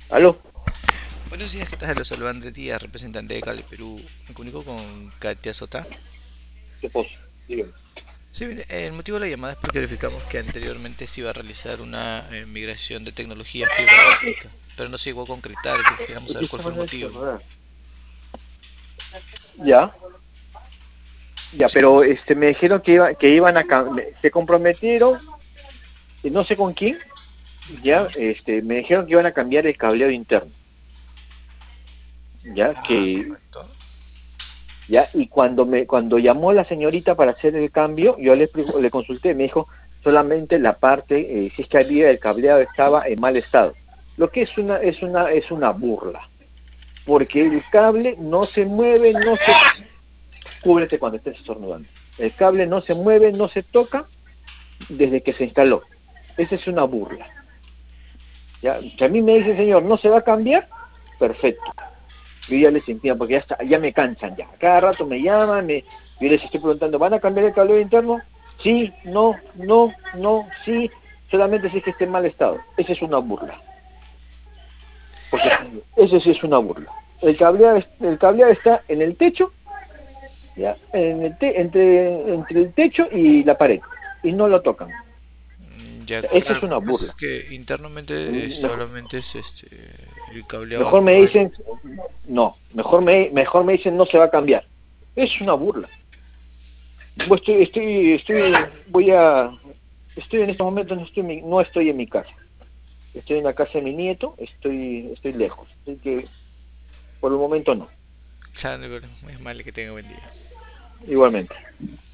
Aló, Buenos días, ¿qué tal? Los saluda Andrés Díaz, representante de Cali, Perú. Me comunico con Katia Sota. su esposo, dígame. Sí, mire, el motivo de la llamada es porque verificamos que anteriormente se iba a realizar una migración de tecnología a fibra óptica, pero no se llegó a concretar, entonces queríamos saber cuál fue el motivo. Ya, ya, Sí, pero me dijeron que iban se comprometieron, y no sé con quién, ya, me dijeron que iban a cambiar el cableado interno, ya, correcto. ya, y cuando llamó la señorita para hacer el cambio, yo le consulté, me dijo solamente la parte, si es que había el cableado estaba en mal estado, lo que es una burla, porque el cable no se mueve, cúbrete cuando estés estornudando. El cable no se mueve, no se toca desde que se instaló. Esa es una burla. ¿Ya? Que a mí me dice, señor, ¿no se va a cambiar? Perfecto. Yo ya les entiendo, porque ya me cansan ya. Cada rato me llaman, yo les estoy preguntando, ¿van a cambiar el cable interno? Sí, no, no, no, sí, solamente si es que esté en mal estado. Esa es una burla. Porque eso sí es una burla. El cableado está en el techo, ¿ya? Entre el techo y la pared, y no lo tocan. Ya, Esa es claro, lo una que pasa burla. es que internamente Mejor, solamente es el cableado mejor me actual. dicen, no, mejor me dicen no se va a cambiar. Es una burla. Pues estoy en estos momentos, no estoy en mi casa. Estoy en la casa de mi nieto, estoy lejos. Así que por el momento no. Claro, es mal que tenga buen día. Igualmente.